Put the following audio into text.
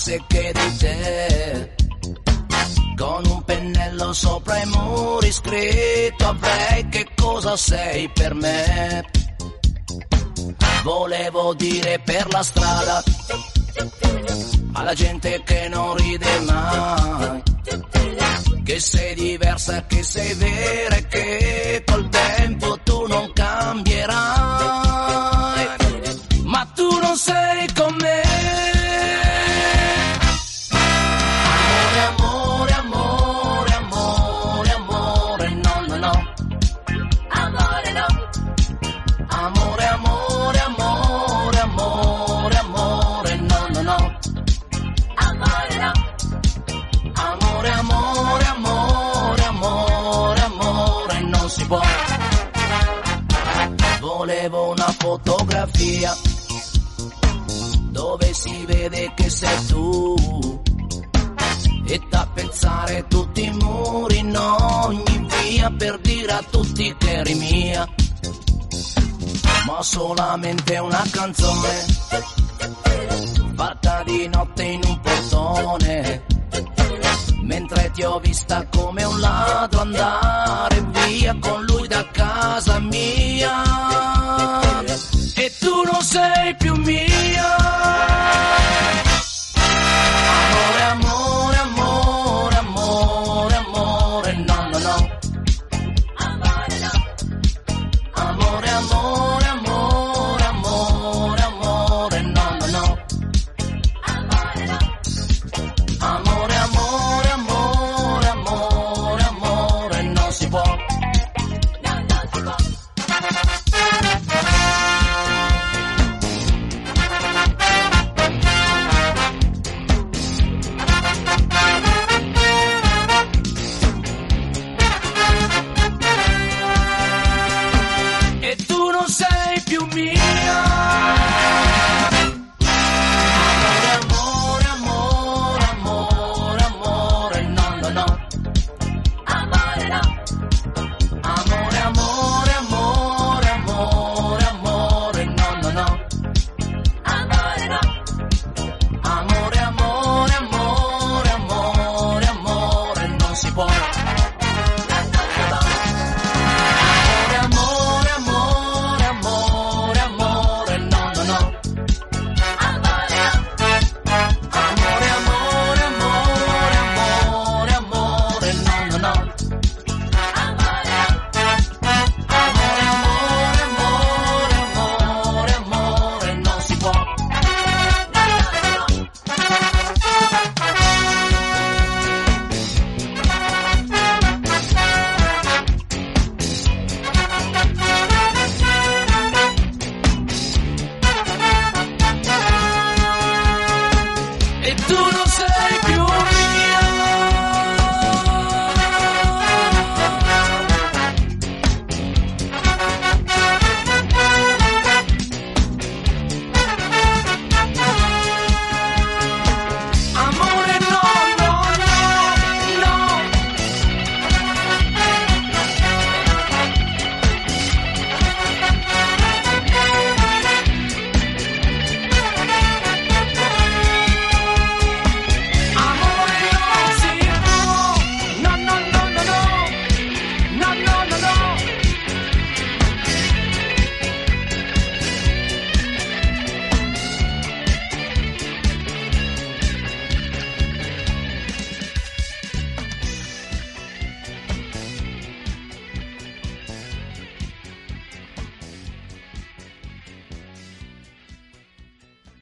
parlasse che di te. Con un pennello sopra i muri scritto avrei che cosa sei per me. Volevo dire per la strada alla gente che non ride mai, che sei diversa, che sei vera e che col tempo tu non cambierai. Ma tu non sei con me. Amore, amore, amore, amore, amore, no, no, no. Amore, no. Amore, amore, amore, amore, amore, no, no, no. Amore, no. Amore, amore, amore, amore, amore, non si può. Volevo una fotografia dove si vede che sei tu e tappezare tutti i muri in ogni via per dire a tutti che eri mia. Ma solamente una canzone fatta di notte in un portone, mentre ti ho vista come un ladro andare